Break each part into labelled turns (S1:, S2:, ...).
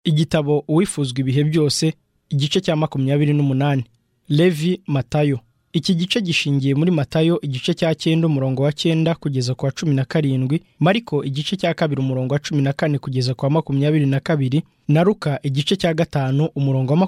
S1: Igitabo uwifuzwa ibihe byose, igice cya 28. Levi Matayo. Iki gice gishingiye muri Matayo igice cya 9 umurongo wa 9 kugeza ku wa 17, Mariko igice cya 2 umurongo wa 14 kugeza ku wa 22, na Luka igice cya 5 umurongo wa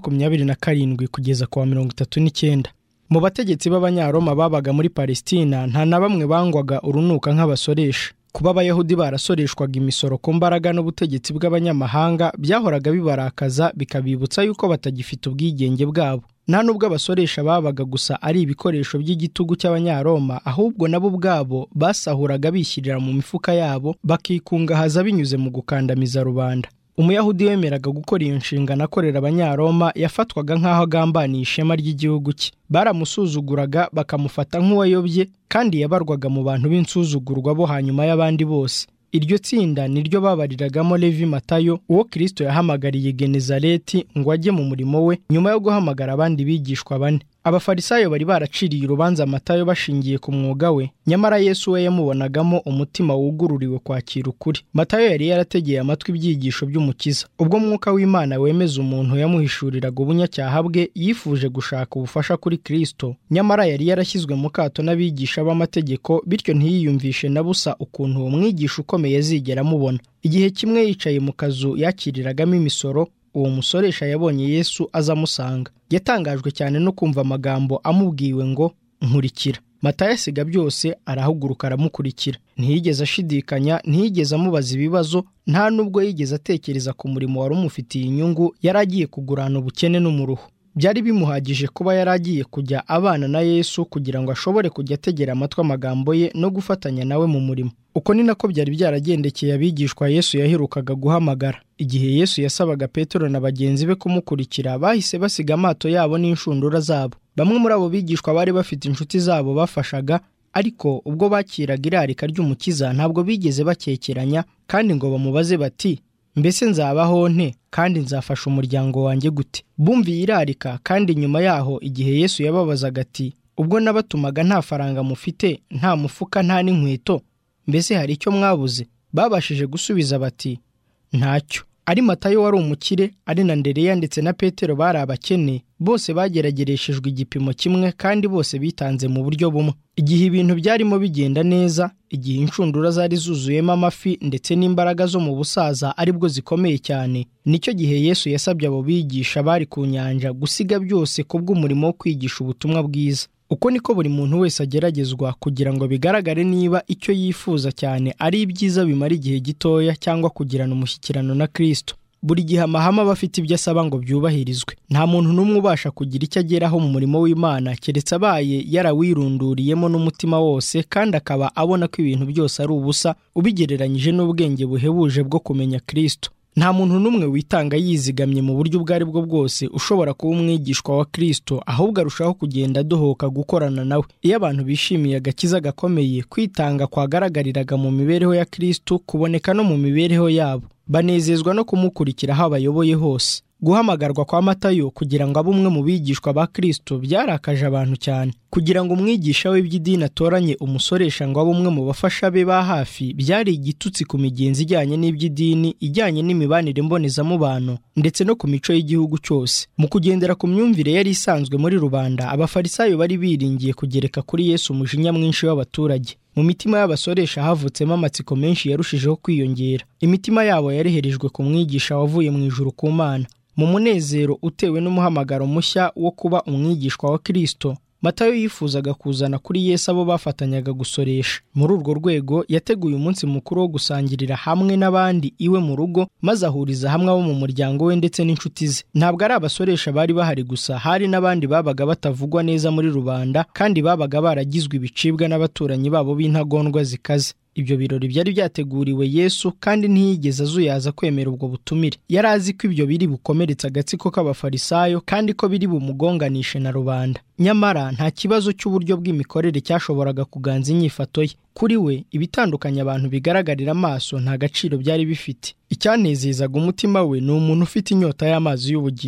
S1: 27 kugeza ku wa 39. Mu bategetsi b'Abanyaroma babaga muri Palestina nta na bamwe bangwaga urunuka nk'abasoresha. Kuba Abayahudi barasoreshwaga imisoro ku mbaraga n'ubutegetsi bw'abanyamahanga byahoraga bibarakaza, bikabibutsa yuko batagifite ubwigenge bwabo. Nta nubwo abasoresha babaga gusa ari ibikoresho by'igitugu cy'Abanyaroma, ahubwo nabo ubwabo basahuraga bishyirira mu mifuka yabo, bakikungahaza binyuze mu gukandamiza rubanda. Umuyahudi wemeraga gukora iyo nshingano akorera Abanyaroma yafatwaga nk'aho agambaniye ishema ry'igihugu cye. Baramusuzuguraga bakamufata nk'uwayobye, kandi yabarwaga mu bantu b'insuzugurwa bo hanyuma y'abandi bose. Iryo tsinda niryo babariragamo Levi Matayo, uwo Kristo yahamagariye Genezareti ngo ajye mu murimo we nyuma yo guhamagara abandi bigishwa 4. Abafarisayo bari baraciriye urubanza Matayo bashingiye ku mwuga we, nyamara Yesu we yamubonagamo umutima wugururiwe kwakira ukuri. Matayo yari yarategeye amatwi ibyigisho by'Umukiza. Ubwo Mwuka w'Imana wemeza umuntu yamuhishuriraga ubunyacyaha bwe, yifuje gushaka ubufasha kuri Kristo, nyamara yari yarashyizwe mu kato n'abigisha b'amategeko, bityo ntiyiyumvishe na busa ukuntu uwo mwigisha ukomeye azigera amubona. Igihe kimwe yicaye mu kazu yakiriragamo imisoro, uwo musoresha yabonye Yesu aza amusanga. Yatangajwe cyane no kumva amagambo amubwiwe ngo nkurikira. Matayo asiga byose arahaguruka aramukurikira. Ntiyigeze ashidikanya, ntiyigeze amubaza ibibazo, nta nubwo yigeze atekereza ku murimo wari umufitiye inyungu. Yari agiye kugurana ubukene n'umuruho. Byari bimuhagije kuba yari agiye kujya abana na Yesu kugira ngo ashobore kujya ategera amatwi amagambo ye no gufatanya nawe mu murimo. Uko ni nako byari byaragendekeye abigishwa Yesu yaherukaga guhamagara. Igihe Yesu yasabaga Petero na bagenzi be kumukurikira, bahise basiga amato yabo n'inshundura zabo. Bamwe muri abo bigishwa bari bafite inshuti zabo bafashaga, ariko ubwo bakiraga irarika ry'Umukiza ntabwo bigeze bakekeranya, kandi ngo bamubaze bati, mbese nzabaho nte kandi nzafasha umuryango wanjye gute? Bumviye irarika, kandi nyuma yaho igihe Yesu yababazaga ati, ubwo nabatumaga nta faranga mufite, nta mufuka, nta n'inkweto, mbese hari icyo mwabuze? Babashije gusubiza bati, ntacyo. Ari Matayo wari umukire, ari na Andereya ndetse na Petero bari abakene, bose bageragereshejwe igipimo kimwe, kandi bose bitanze mu buryo bumwe. Igihe ibintu byarimo bigenda neza, igihe inshundura zari zuzuyemo amafi ndetse n'imbaraga zo mu busaza aribwo zikomeye cyane, nicyo gihe Yesu yasabye abo bigisha bari ku nyanja gusiga byose kubw'umurimo wo kwigisha ubutumwa bwiza. Uko niko buri muntu wese ageragezwa kugira ngo bigaragare niba icyo yifuza cyane ari ibyiza bimara igihe gitoya cyangwa kugirana umushyikirano na Kristo. Buri gihe amahame aba afite ibyo asaba ngo byubahirizwe. Nta muntu n'umwe ubasha kugira icyo ageraho mu murimo w'Imana keretse abaye yarawirunduriyemo n'umutima wose, kandi akaba abona ko ibintu byose ari ubusa ubigereranyije n'ubwenge buhebuje bwo kumenya Kristo. Nta muntu n'umwe witanga yizigamye mu buryo ubwo ari bwo bwose ushobora kuba umwigishwa wa Kristo, ahubwo arushaho kugenda adohoka gukorana nawe. Iyo abantu bishimiye agakiza gakomeye, kwitanga kwagaragariraga mu mibereho ya Kristo kuboneka no mu mibereho yabo. Banezezwa no kumukurikira aho abayoboye hose. Guhamagarwa kwa Matayo kugira ngo abe umwe mu bigishwa ba Kristo byarakaje abantu cyane. Kugira ngo umwigisha w'iby'idini atoranye umusoresha ngo abe umwe mu bafasha be ba hafi, byari igitutsi ku migenzo ijyanye n'iby'idini, ijyanye n'imibanire mbonezamubano ndetse no ku mico y'igihugu cyose. Mu kugendera ku myumvire yari isanzwe muri rubanda, abafarisayo bari biringiye kugereka kuri Yesu umujinya mwinshi w'abaturage. Mu mitima y'abasoresha havutsemo amatsiko menshi yarushijeho kwiyongera. Imitima yabo yareherejwe ku mwigisha wavuye mu ijuru ku Mana. Mu munezero utewe n'umuhamagaro mushya wo kuba umwigishwa wa Kristo, Matayo yifuzaga kuzana kuri Yesu abo bafatanyaga gusoresha. Muri urwo rwego yateguye umunsi mukuru wo gusangirira hamwe n'abandi iwe mu rugo, maze ahuriza hamwe abo mu muryango we ndetse n'inshuti ze. Ntabwo ari abasoresha bari bahari gusa, hari n'abandi babaga batavugwa neza muri rubanda, kandi babaga baragizwe ibicibwa n'abaturanyi babo b'intagondwa zikaze. Ibyo birori byari byateguriwe Yesu, kandi ntiyigeze azuyaza kwemera ubwo butumire. Yari azi ko ibyo biri bukomeretsa agatsiko k'abafarisayo, kandi ko biri bumugonganishe na rubanda. Nyamara nta kibazo cy'uburyo bw'imikorere cyashoboraga kuganza inyifato ye. Kuri we, ibitandukanye abantu bigaragarira amaso nta gaciro byari bifite. Icyanezezaga umutima we ni umuntu ufite inyota y'amazi y'ubugingo.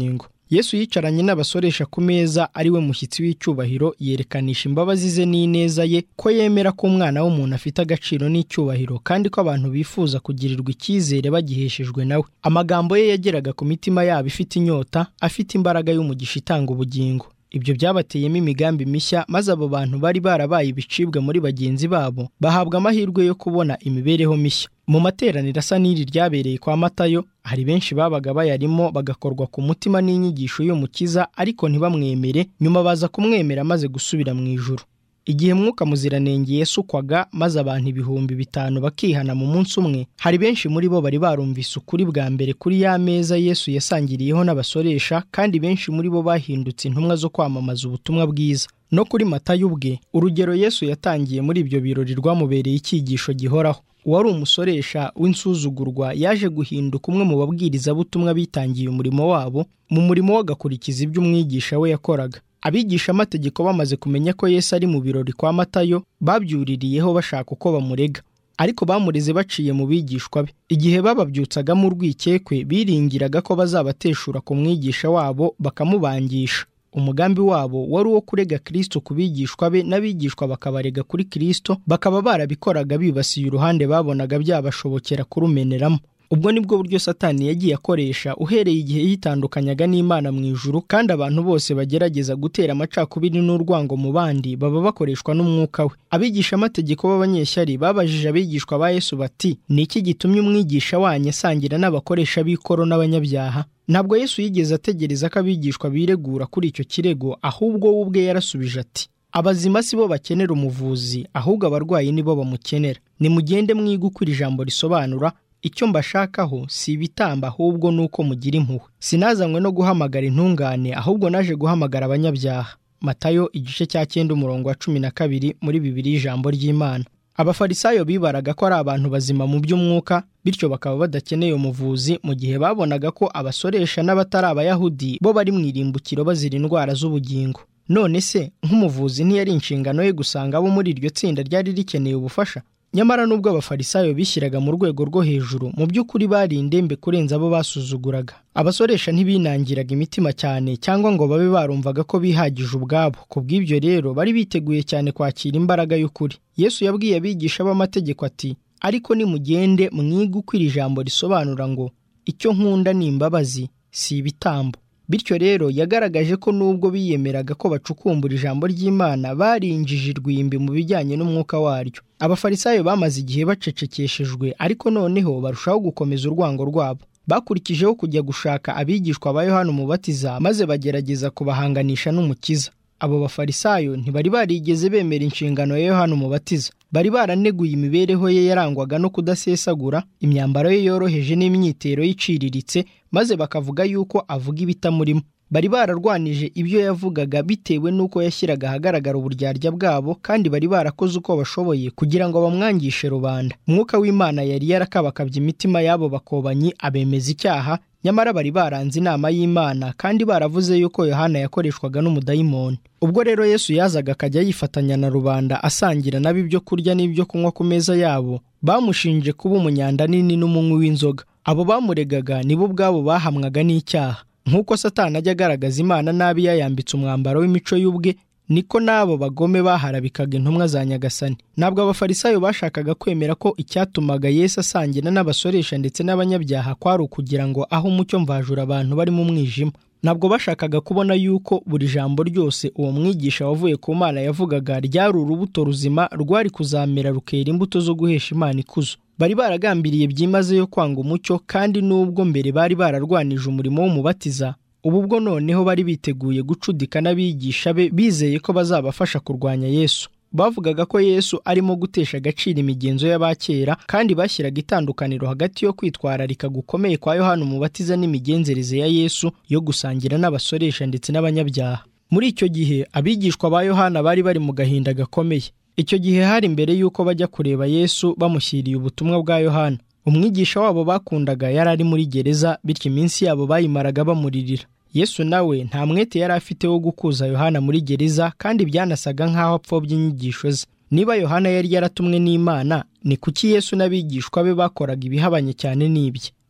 S1: Yesu yicaranye n'abasoresha ku meza ari we mushyitsi w'icyubahiro, yerekanisha imbabazi ze n'ineza ye, ko yemera ko umwana w'umuntu afite agaciro n'icyubahiro kandi ko abantu bifuza kugirirwa icyizere bagiheshejwe nawe. Amagambo ye yageraga ku mitima yabo ifite inyota, afite imbaraga y'umugisha itanga ubugingo. Ibyo byabateyemo imigambi mishya, maze abo bantu bari barabaye ibicibwa muri bagenzi babo bahabwa amahirwe yo kubona imibereho mishya. Mu materaniro asa n'iri ryabereye kwa Matayo, hari benshi babaga bayarimo bagakorwa ku mutima n'inyigisho y'Umukiza, ariko ntibamwemere, nyuma baza kumwemera maze gusubira mu ijuru. Igihe Mwuka Muziranenge yasukwaga maze abantu 5,000 bakihana mu munsi umwe, hari benshi muri bo bari barumvise ukuri bwa mbere kuri ya meza Yesu yasangiriyeho n'abasoresha, kandi benshi muri bo bahindutse intumwa zo kwamamaza ubutumwa bwiza. No kuri Matayo ubwe, urugero Yesu yatangiye muri ibyo birori rwamubereye icyigisho gihoraho. Uwari umusoresha w'insuzugurwa yaje guhinduka umwe mu babwirizabutumwa bitangiye umurimo wabo, mu murimo w'agakurikiza ibyo umwigisha we yakoraga. Abigisha amategeko bamaze kumenya ko Yesu ari mu birori kwa Matayo, babyuririyeho bashaka uko bamurega, ariko bamureze baciye mu bigishwa be. Igihe bababyutsagamo urwikekwe, biringiraga ko bazabateshura ku mwigisha wabo bakamubangisha. Umugambi wabo wari uwo kurega Kristo ku bigishwa be, n'abigishwa bakabarega kuri Kristo, bakaba barabikoraga bibasiye uruhande babonaga byabashobokera kurumeneramo. Ubwo nibwo buryo Satani yagiye akoresha uhereye igihe yitandukanyaga n'Imana mu ijuru, kandi abantu bose bagerageza gutera amacakubiri n'urwango mu bandi baba bakoreshwa n'umwuka we. Abigisha amategeko b'abanyeshyari babajije abigishwa ba Yesu bati, ni iki gitumye umwigisha wanyu asangira n'abakoresha b'ikoro n'abanyabyaha? Ntabwo Yesu yigeze ategereza ko abigishwa biregura kuri icyo kirego, ahubwo we ubwe yarasubije ati, abazima si bo bakenera umuvuzi, ahubwo abarwayi nibo bamukenera. Nimugende mwige uko iri jambo risobanura, icyo mbashakaho si ibitamba, ahubwo nuko mugira impuhwe. Sinazanywe no guhamagara intungane, ahubwo naje guhamagara abanyabyaha. Matayo igice cya 9 umurongo wa 12 muri Bibiliya ijambo ry'Imana. Abafarisayo bibaraga ko ari abantu bazima mu by'umwuka, bityo bakaba badakeneye umuvuzi, mu gihe babonaga ko abasoresha n'abatari Abayahudi bo bari mu irimbukiro bazira indwara z'ubugingo. None se nk'umuvuzi ntiyari inshingano ye gusanga abo muri iryo tsinda ryari rikeneye ubufasha? Nyamara nubwo abafarisayo bishyiraga mu rwego rwo hejuru, mu by'ukuri bari indembe kurenza abo basuzuguraga. Abasoresha ntibinangiraga imitima cyane, cyangwa ngo babe barumvaga ko bihagije ubwabo. Kubw'ibyo rero bari biteguye cyane kwakira imbaraga y'ukuri. Yesu yabwiye abigisha b'amategeko ati, ariko nimugende mwige uko iri jambo risobanura ngo, icyo nkunda ni imbabazi, si ibitambo. Bityo rero yagaragaje ko nubwo biyemeraga ko bacukumbura ijambo ry'Imana, barinjije irwimbi mu bijyanye n'umwuka waryo. Abafarisayo bamaze igihe bacecekeshejwe, ariko noneho barushaho gukomeza urwango rwabo. Bakurikijeho kujya gushaka abigishwa ba Yohana Umubatiza, maze bagerageza kubahanganisha n'Umukiza. Abo bafarisayo ntibari barigeze bemera inshingano ya Yohana Umubatiza. Bari baraneguye imibereho ye yarangwaga no kudasesagura, imyambaro ye yoroheje n'imyitero y'iciriritse, maze bakavuga yuko avuga ibitamurimo. Bari bararwanije ibyo yavugaga bitewe n'uko yashyiraga ahagaragara uburyarya bwabo, kandi bari barakoze uko bashoboye kugira ngo bamwangishe rubanda. Umwuka w'Imana yari yarakabakabye imitima y'abo bakobanyi abemeza icyaha, nyamara bari baranze inama y'Imana, kandi baravuze yuko Yohana yakoreshwaga n'umudayimoni. Ubwo rero Yesu yazaga akajya yifatanya na rubanda asangira nabo ibyo kurya n'ibyo kunywa ku meza yabo, bamushinje kuba umunyanda nini n'umunywi w'inzoga. Abo bamuregaga nibo ubwabo bahamwaga n'icyaha. Nk'uko Satani ajya agaragaza Imana nabi yayambitse umwambaro w'imico y'ubwe, niko n'abo bagome baharabikaga intumwa za Nyagasani. Ntabwo abafarisayo bashakaga kwemera ko icyatumaga Yesu asangira n'abasoresha ndetse n'abanyabyaha kwari ukugira ngo aho umucyo mvajura abantu bari mu mwijima. Ntabwo bashakaga kubona yuko buri jambo ryose uwo mwigisha wavuye ku Mana yavugaga ryari urubuto ruzima rwari kuzamera rukera imbuto zo guhesha Imana ikuzo. Bari baragambiriye byimazeyo kwanga umucyo, kandi nubwo mbere bari bararwanije umurimo w'umubatiza, ubu bwo noneho bari biteguye gucudika n'abigisha be, bizeye ko bazabafasha kurwanya Yesu. Bavugaga ko Yesu arimo gutesha agaciro imigenzo y'abakera, kandi bashyiraga itandukaniro hagati yo kwitwararika gukomeye kwa Yohana Umubatiza n'imigenzereze ya Yesu yo gusangira n'abasoresha ndetse n'abanyabyaha. Muri icyo gihe abigishwa ba Yohana bari bari mu gahinda gakomeye. Icyo gihe hari mbere yuko bajya kureba Yesu bamushyiriye ubutumwa bwa Yohana. Umwigisha wabo bakundaga yari ari muri gereza, bityo iminsi yabo bayimaraga bamuririra. Yesu nawe nta mwete yari afite wo gukuza Yohana muri gereza, kandi byanasaga nk'aho apfobya inyigisho ze. Niba Yohana yari yaratumwe n'Imana, ni kuki Yesu n'abigishwa be bakoraga ibihabanye cyane n'ibye?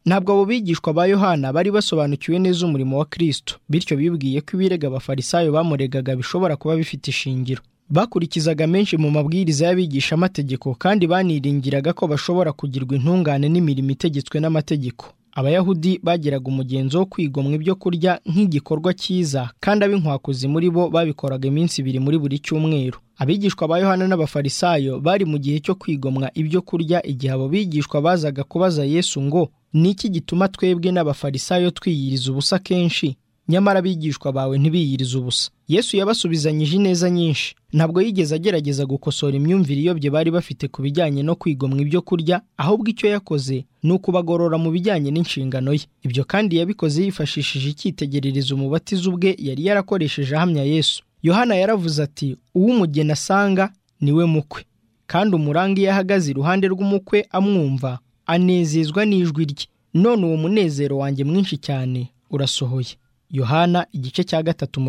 S1: Ntabwo abo bigishwa ba Yohana bari basobanukiwe neza umurimo wa Kristo, bityo bibwiye ko ibirego abafarisayo bamuregaga bishobora kuba bifite ishingiro. Bakurikizaga menshi mu mabwiriza y'abigishamategeko kandi baniringiraga ko bashobora kugirwa intungane n'imirimo itegetswe n'amategeko. Abayahudi bagiraga umugenzo wo kwigomwa ibyo kurya nk'igikorwa cyiza, kandi ab'inkwakuzi muri bo babikoraga iminsi 2 muri buri cyumweru. Abigishwa ba Yohana n'abafarisayo bari mu gihe cyo kwigomwa ibyo kurya igihe abo bigishwa bazaga kubaza Yesu ngo, "Niki gituma twebwe n'abafarisayo twiyiriza ubusa kenshi, nyamara abigishwa bawe ntibiyiriza ubusa?" Yesu yabasubizanyije ineza nyinshi. Ntabwo yigeze agerageza gukosora imyumvire iyobye bari bafite ku bijyanye no kwigomwa ibyo kurya, ahubwo icyo yakoze ni ukubagorora mu bijyanye n'inshingano ye. Ibyo kandi yabikoze yifashishije icyitegererezo umubatiza ubwe yari yarakoresheje ahamya Yesu. Yohana yaravuze ati, "Uw'umugeni asanga niwe mukwe, kandi umuranga iyo ahagaze iruhande rw'umukwe amwumva, anezezwa n'ijwi rye. None uwo munezero wanjye mwinshi cyane urasohoye." Yohana igice cya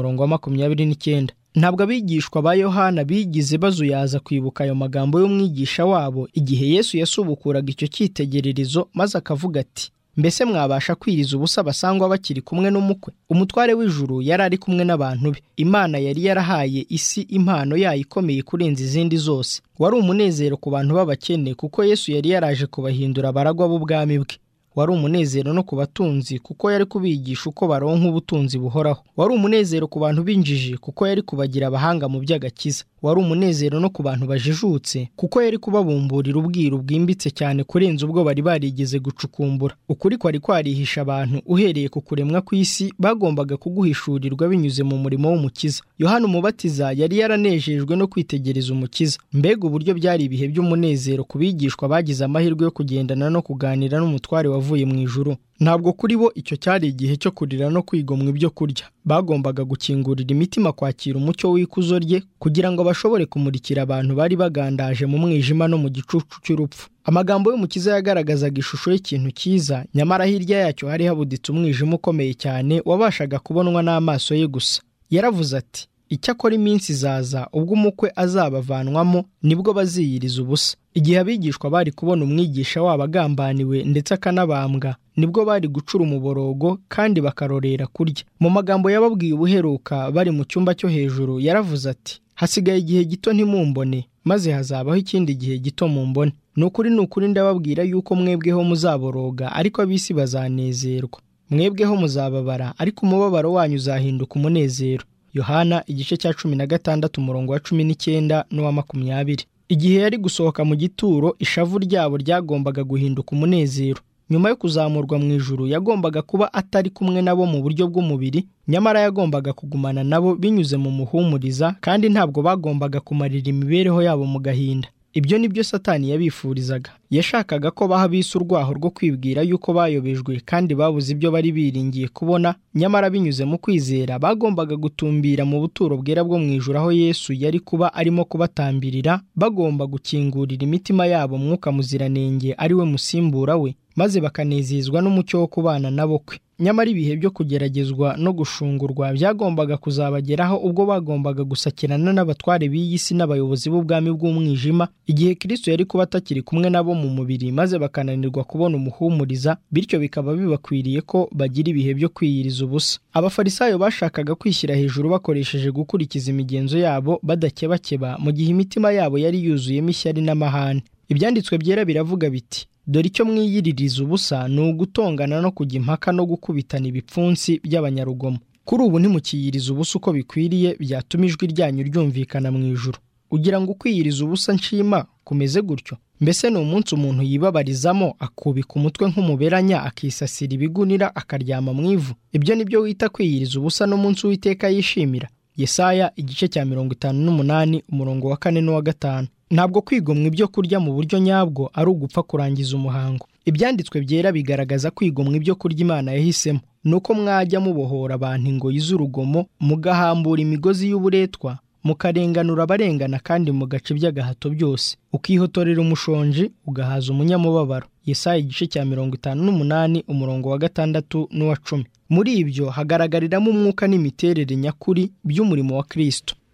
S1: 3:29. Ntabwo abigishwa ba Yohana bigize bazuyaza kwibuka ayo magambo y'umwigisha wabo igihe Yesu yasubukuraga icyo cyitegererezo maze akavuga ati, "Mbese mwabasha kwiriza ubusa basangwa bakiri kumwe n'umukwe?" Umutware w'ijuru yari ari kumwe n'abantu be. Imana yari yarahaye isi impano yayo ikomeye kurenza izindi zose. Wari umunezero ku bantu b'abakene kuko Yesu yari yaraje kubahindura abaragwa b'ubwami bwe. Wari umunezero no ku batunzi kuko yari kubigisha uko baronka ubutunzi buhoraho. Wari umunezero ku bantu b'injiji kuko yari kubagira abahanga mu by'agakiza. Wari umunezero no ku bantu bajijutse kuko yari kubabumburira ubwiru bwimbitse cyane kurenza ubwo bari barigeze gucukumbura. Ukuri kwari kwarihisha abantu uhereye ku kuremwa kw'isi, bagombaga kuguhishurirwa binyuze mu murimo w'Umukiza. Yohana Umubatiza yari yaranejejwe no kwitegereza Umukiza. Mbega uburyo byari ibihe by'umunezero ku bigishwa bagize amahirwe yo kugendana no kuganira n'umutware wavuye mu ijuru. Ntabwo kuri bo icyo cyari igihe cyo kurira no kwigomwa ibyo kurya. Bagombaga gukingurira imitima kwakira umucyo w'ikuzo rye kugira ngo bashobore kumurikira abantu bari bagandaje mu mwijima no mu gicucu cy'urupfu. Amagambo y'Umukiza yagaragazaga ishusho y'ikintu cyiza, nyamara hirya yacyo hari habuditse umwijima ukomeye cyane wabashaga kubonwa n'amaso ye gusa. Yaravuze ati, "Icyakora iminsi izaza ubwo umukwe azabavanwamo, nibwo baziyiriza ubusa." Igihe abigishwa bari kubona umwigisha wabo agambaniwe ndetse akanabambwa, nibwo bari gucura umuborogo kandi bakarorera kurya. Mu magambo yababwiye ubuheruka bari mu cyumba cyo hejuru, yaravuze ati, "Hasigaye igihe gito ntimumbone, maze hazabaho ikindi gihe gito mumbone. Ni ukuri ndababwira yuko mwebweho muzaboroga, ariko ab'isi bazanezerwa. Mwebweho muzababara, ariko umubabaro wanyu uzahinduka umunezero." Yohana igice cya 16:19 n'uwa 20. Igihe yari gusohoka mu gituro, ishavu ryabo ryagombaga guhinduka umunezero. Nyuma yo kuzamurwa mu ijuru, yagombaga kuba atari kumwe nabo mu buryo bw'umubiri, nyamara yagombaga kugumana nabo binyuze mu muhumuriza, kandi ntabwo bagombaga kumarira imibereho yabo mu gahinda. Ibyo nibyo Satani yabifurizaga. Yashakaga ko baha ab'isi urwaho rwo kwibwira yuko bayobejwe kandi babuze ibyo bari biringiye kubona, nyamara binyuze mu kwizera bagombaga gutumbira mu buturo bwera bwo mu ijuru aho Yesu yari kuba arimo kubatambirira. Bagomba gukingurira imitima yabo Mwuka Muziranenge ari we musimbura we, maze bakanezezwa n'umucyo wo kubana nabo kwe. Nyamara ibihe byo kugeragezwa no gushungurwa byagombaga kuzabageraho ubwo bagombaga gusakirana n'abatware b'iyi si n'abayobozi b'ubwami bw'umwijima, igihe Kristo yari kuba atakiri kumwe nabo mu mubiri, maze bakananirwa kubona umuhumuriza, bityo bikaba bibakwiriye ko bagira ibihe byo kwiyiriza ubusa. Abafarisayo bashakaga kwishyira hejuru bakoresheje gukurikiza imigenzo yabo badakebakeba, mu gihe imitima yabo yari yuzuyemo ishyari n'amahane. Ibyanditswe byera biravuga biti, "Dore icyo mwiyiririza ubusa ni ugutongana no kujya impaka no gukubitana ibipfunsi by'abanyarugomo." Kuri ubu ntimukiyiriza ubusa uko bikwiriye, byatuma ijwi ryanyu ryumvikana mu ijuru. Ugira ngo ukwiyiriza ubusa nshima kumeze gutyo? Mbese ni umunsi umuntu yibabarizamo akubika umutwe nk'umuberanya, akisasira ibigunira, akaryama mu ivu? Ibyo nibyo wita kwiyiriza ubusa n'umunsi Uwiteka yishimira? Yesaya igice cya 58:4 n'uwa 5. Ntabwo kwigomwa ibyo kurya mu buryo nyabwo ari ugupfa kurangiza umuhango. Ibyanditswe byera bigaragaza kwigomwa ibyo kurya Imana yahisemo. Nuko mwajya mubohora abantu ingoyi z'urugomo, mugahambura imigozi y'uburetwa, mukarenganura abarengana kandi mugaca iby'agahato byose, ukihotorera umushonji, ugahaza umunyamubabaro. Yesaya igice cya 58:6 n'uwa 10. Muri ibyo hagaragariramo umwuka n'imiterere nyakuri by'umurimo wa Kristo.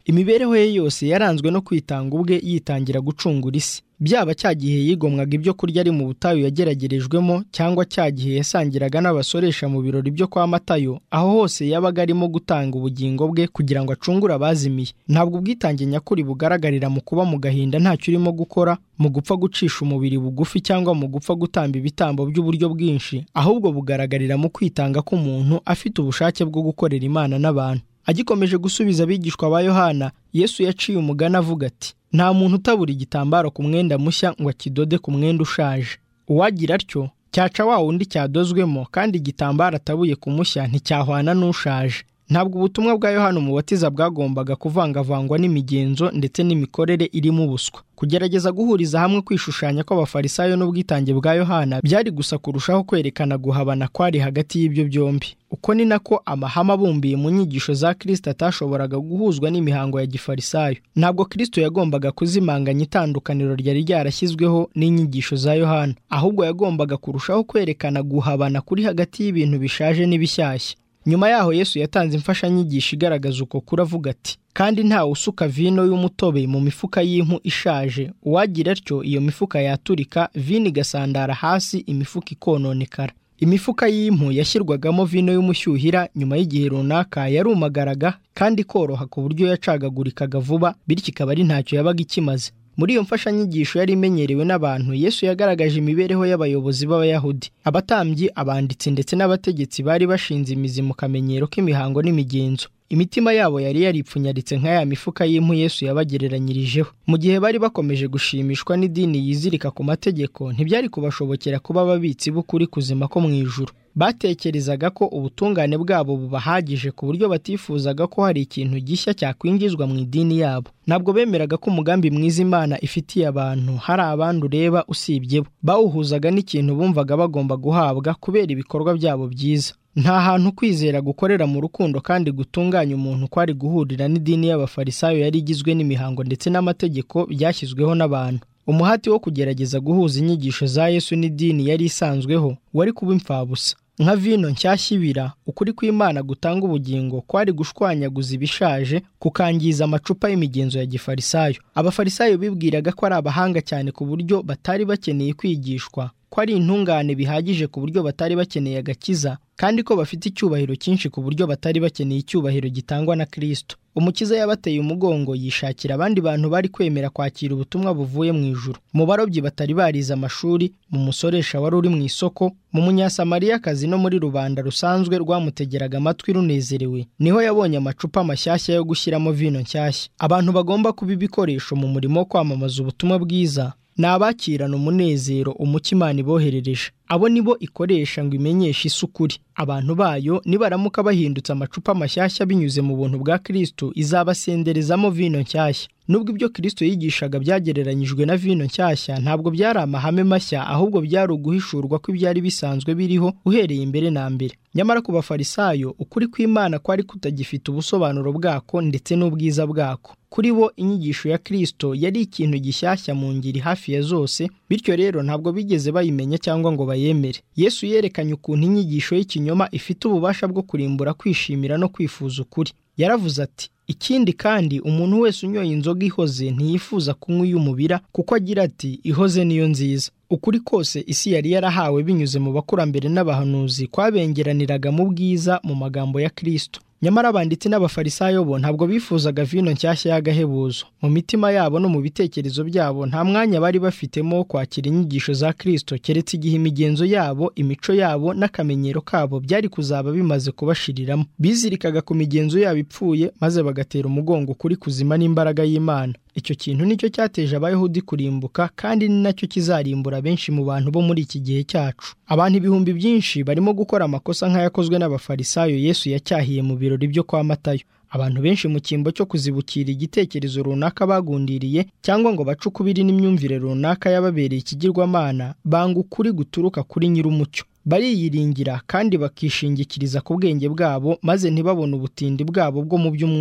S1: Imibereho ye yose yaranzwe no kwitanga ubwe yitangira gucungura isi. Byaba cya gihe yigomwaga ibyo kurya ari mu butayu yageragerejwemo, cyangwa cya gihe yasangiraga n'abasoresha mu birori byo kwa Matayo, aho hose yabaga arimo gutanga ubugingo bwe kugira ngo acungure abazimiye. Ntabwo ubwitange nyakuri bugaragarira mu kuba mu gahinda ntacyo urimo gukora, mu gupfa gucisha umubiri bugufi, cyangwa mu gupfa gutamba ibitambo by'uburyo bwinshi, ahubwo bugaragarira mu kwitanga k'umuntu afite ubushake bwo gukorera Imana n'abantu. Agikomeje gusubiza abigishwa ba Yohana, Yesu yaciye umugani avuga ati: nta muntu utabura igitambaro ku mwenda mushya ngo akidode ku mwenda ushaje. Uwagira atyo cyaca wa wundi cyadozwemo, kandi igitambaro atabuye ku mushya nticyahwana n'ushaje. Ntabwo ubutumwa bwa Yohana Umubatiza bwagombaga kuvangavangwa n'imigenzo ndetse n'imikorere irimo ubuswa. Kugerageza guhuriza hamwe kwishushanya kw'abafarisayo n'ubwitange bwa Yohana byari gusa kurushaho kwerekana guhabana kwari hagati y'ibyo byombi. Uko ni nako amahame abumbiye mu nyigisho za Kristo atashoboraga guhuzwa n'imihango ya gifarisayo. Ntabwo Kristo yagombaga kuzimanganya itandukaniro ryari ryarashyizweho n'inyigisho za Yohana, ahubwo yagombaga kurushaho kwerekana guhabana kuri hagati y'ibintu bishaje n'ibishyashya. Nyuma yaho Yesu yatanze imfashanyigisho igaragaza uko kuri avuga ati: kandi ntawe usuka vino y'umutobe mu mifuka y'impu ishaje. Uwagira atyo iyo mifuka yaturika, vino igasandara hasi, imifuka ikononekara. Imifuka y'impu yashyirwagamo vino y'umushyuhira nyuma y'igihe runaka yarumagaraga kandi koroha ku buryo yacagagurikaga vuba, bityo ikaba ari ntacyo yabaga ikimaze. Muri iyo mfashanyigisho yari imenyerewe n'abantu, Yesu yagaragaje imibereho y'abayobozi b'Abayahudi, abatambyi, abanditsi ndetse n'abategetsi bari bashinze imizi mu kamenyero k'imihango n'imigenzo. Imitima yabo yari yaripfunyaritse nka ya mifuka y'impu Yesu yabagereranyirijeho. Mu gihe bari bakomeje gushimishwa n'idini yizirika ku mategeko, ntibyari kubashobokera kuba ababitsi b'ukuri kuzima ko mu ijuru. Batekerezaga ko ubutungane bwabo bubahagije ku buryo batifuzaga ko hari ikintu gishya cyakwinjizwa mu idini yabo. Ntabwo bemeraga ko umugambi mwiza Imana ifitiye abantu hari abandi ureba usibye bo. Bawuhuzaga n'ikintu bumvaga bagomba guhabwa kubera ibikorwa byabo byiza. Nta hantu kwizera gukorera mu rukundo kandi gutunganya umuntu kwari guhurira n'idini y'abafarisayo yari igizwe n'imihango ndetse n'amategeko byashyizweho n'abantu. Umuhati wo kugerageza guhuza inyigisho za Yesu n'idini yari isanzweho wari kuba impfabusa. Nka vino nshyashya ibira, ukuri kw'Imana gutanga ubugingo kwari gushwanyaguza ibishaje, kukangiza amacupa y'imigenzo ya gifarisayo. Abafarisayo bibwiraga ko ari abahanga cyane ku buryo batari bakeneye kwigishwa, ko ari intungane bihagije ku buryo batari bakeneye agakiza, kandi ko bafite icyubahiro cyinshi ku buryo batari bakeneye icyubahiro gitangwa na Kristo. Umukiza yabateye umugongo yishakira abandi bantu bari kwemera kwakira ubutumwa buvuye mu ijuru. Mu barobyi batari barize amashuri, mu musoresha wari uri mu isoko, mu munyasamariyakazi no muri rubanda rusanzwe rwamutegeraga amatwi runezerewe, niho yabonye amacupa mashyashya yo gushyiramo vino nshyashya. Abantu bagomba kuba ibikoresho mu murimo wo kwamamaza ubutumwa bwiza ni abakirana umunezero umucyo Imana iboherereje. Abo nibo ikoresha ngo imenyeshe isukuri. Abantu bayo nibaramuka bahindutse amacupa mashyashya binyuze mu buntu bwa Kristo, izabasenderezamo vino nshyashya. Nubwo ibyo Kristo yigishaga byagereranyijwe na vino nshyashya, ntabwo byari amahame mashya, ahubwo byari uguhishurwa ko ibyari bisanzwe biriho uhereye imbere na mbere. Nyamara ku bafarisayo ukuri kw'Imana kwari kutagifite ubusobanuro bwako ndetse n'ubwiza bwako. Kuri bo inyigisho ya Kristo yari ikintu gishyashya mu ngiri hafi ya zose, bityo rero ntabwo bigeze bayimenya cyangwa ngo bayemere. Yesu yerekanye ukuntu inyigisho y'ikinyoma ifite ububasha bwo kurimbura kwishimira no kwifuza ukuri. Yaravuze ati: ikindi kandi umuntu wese unyoye inzoga ihoze ntiyifuza kunywa iy'umubira, kuko agira ati ihoze niyo nziza. Ukuri kose isi yari yarahawe binyuze mu bakurambere n'abahanuzi kwabengeraniraga mu bwiza mu magambo ya Kristo. Nyamara abanditsi n'abafarisayo bo ntabwo bifuzaga vino nshyashya y'agahebuzo. Mu mitima yabo no mu bitekerezo byabo nta mwanya bari bafitemo wo kwakira inyigisho za Kristo, keretse igihe imigenzo yabo, imico yabo n'akamenyero kabo byari kuzaba bimaze kubashiriramo. Bizirikaga ku migenzo yabo ipfuye maze bagatera umugongo kuri kuzima n'imbaraga y'Imana. Icyo kintu nicyo cyateje Abayahudi kurimbuka, kandi ni nacyo kizarimbura benshi mu bantu bo muri iki gihe cyacu. Abantu ibihumbi byinshi barimo gukora amakosa nk'ayakozwe n'abafarisayo Yesu yacyahiye mu birori byo kwa Matayo. Abantu benshi mu cyimbo cyo kuzibukira igitekerezo runaka bagundiriye, cyangwa ngo bace ukubiri n'imyumvire runaka yababereye ikigirwamana, banga ukuri guturuka kuri nyir'umucyo. Bariyiringira kandi bakishingikiriza ku bwenge bwabo, maze ntibabone ubutindi bwabo bwo mu by'umwuka.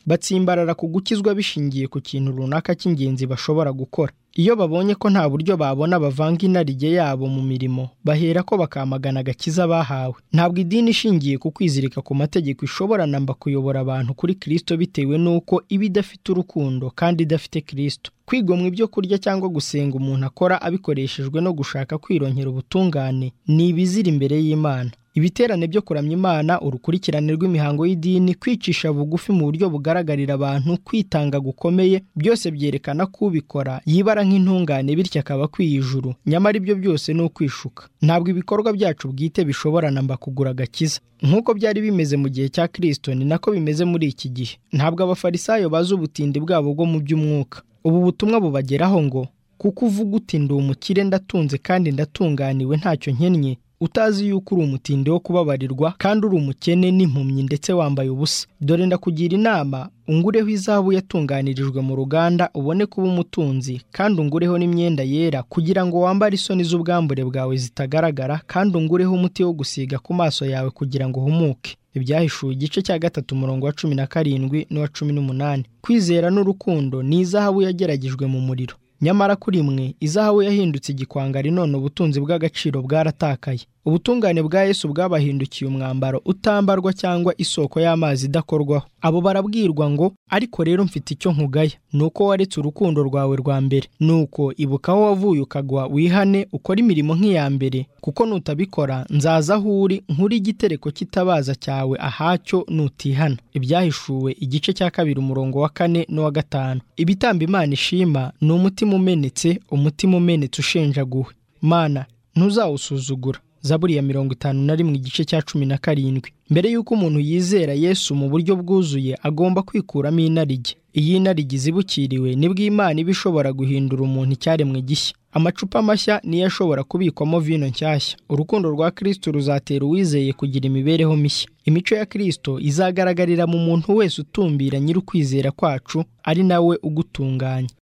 S1: batsimbarara ku gukizwa bishingiye ku kintu runaka cy'ingenzi bashobora gukora. Iyo babonye ko nta buryo babona bavanga inarijye yabo mu mirimo, bahera ko bakamagana agakiza bahawe. Ntabwo idini ishingiye ku kwizirika ku mategeko ishobora namba kuyobora abantu kuri Kristo, bitewe n'uko iba idafite urukundo kandi idafite Kristo. Kwigomwa ibyo kurya cyangwa gusenga umuntu akora abikoreshejwe no gushaka kwironkera ubutungane ni ibizira imbere y'Imana. Ibiterane byo kuramya Imana, urukurikirane rw'imihango y'idini, kwicisha bugufi mu buryo bugaragarira abantu, kwitanga gukomeye, byose byerekana ko ubikora yibara nk'intungane bityo akaba akwiye ijuru. Nyamara ibyo byose ni ukwishuka. Ntabwo ibikorwa byacu bwite bishobora namba kugura agakiza. Nk'uko byari bimeze mu gihe cya Kristo, ni nako bimeze muri iki gihe. Ntabwo abafarisayo bazi ubutindi bwabo bwo mu by'umwuka. Ubu butumwa bubageraho ngo, kuko uvuga uti ndi umukire, ndatunze kandi ndatunganiwe, ntacyo nkennye, utazi yuko uri umutindi wo kubabarirwa kandi uri umukene n'impumyi ndetse wambaye ubusa. Dore ndakugira inama, ungureho izahabu yatunganirijwe mu ruganda, ubone kuba umutunzi, kandi ungureho n'imyenda yera, kugira ngo wambare isoni z'ubwambure bwawe zitagaragara, kandi ungureho umuti wo gusiga ku maso yawe kugira ngo uhumuke. Ibyahishuwe igice cya 3 umurongo wa 17 n'uwa 18. Kwizera n'urukundo ni izahabu yageragejwe mu muriro. Nyamara kuri mwe izahabu yahindutse igikwangari, none ubutunzi bw'agaciro bwaratakaye. Ubutungane bwa Yesu bwabahindukiye umwambaro utambarwa cyangwa isoko y'amazi idakorwaho. Abo barabwirwa ngo, ariko rero mfite icyo nkugaya, nuko waretse urukundo rwawe rwa mbere. Nuko ibuka aho wavuye ukagwa, wihane ukora imirimo nk'iya mbere, kuko nutabikora nzaza aho uri nkuri igitereko cy'itabaza cyawe ahacyo nutihana. Ibyahishuwe igice cya 2 umurongo wa 4 n'uwa 5. Ibitambo Imana ishima ni umutima umenetse, umutima umenetse ushenjaguwe. Mana ntuzawusuzugura. Zaburi ya 51 igice cya 17. Mbere y'uko umuntu yizera Yesu mu buryo bwuzuye, agomba kwikuramo inarijye. Iyi inarijye izibukiriwe nibwo Imana iba ishobora guhindura umuntu icyaremwe gishya. Amacupa mashya niyo ashobora kubikwamo vino nshyashya. Urukundo rwa Kristo ruzatera uwizeye kugira imibereho mishya. Imico ya Kristo izagaragarira mu muntu wese utumbira nyir'ukwizera kwacu, ari nawe ugutunganya.